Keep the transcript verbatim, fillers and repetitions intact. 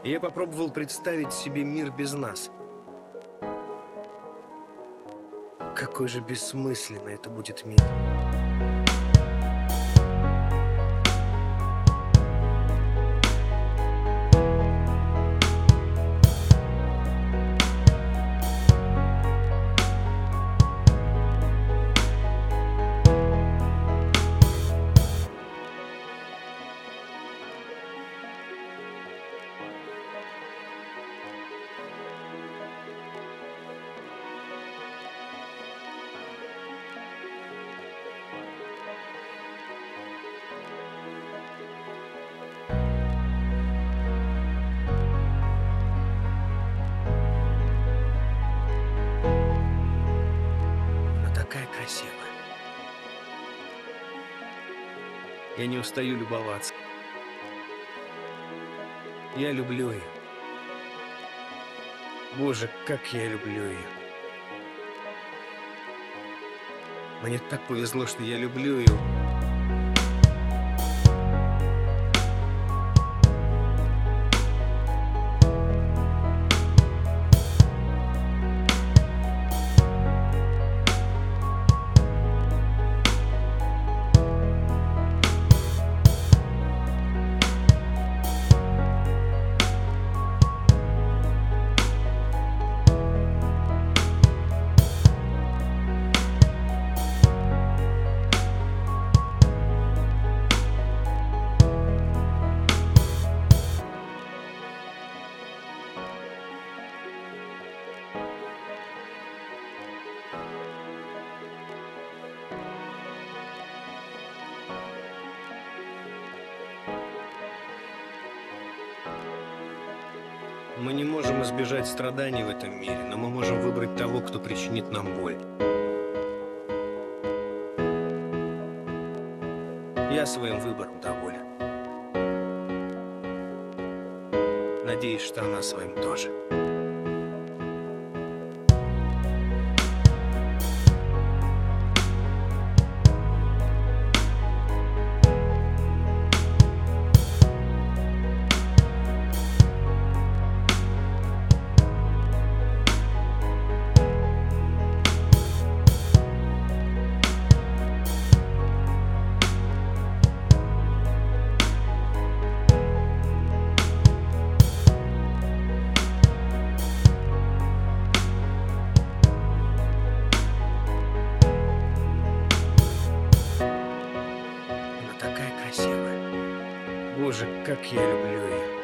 И я попробовал представить себе мир без нас. Какой же бессмысленный это будет мир. Она такая красивая. Я не устаю любоваться. Я люблю ее. Боже, как я люблю ее. Мне так повезло, что я люблю ее. Мы не можем избежать страданий в этом мире, но мы можем выбрать того, кто причинит нам боль. Я своим выбором доволен. Надеюсь, что она своим тоже. Она такая красивая. Боже, как я люблю ее.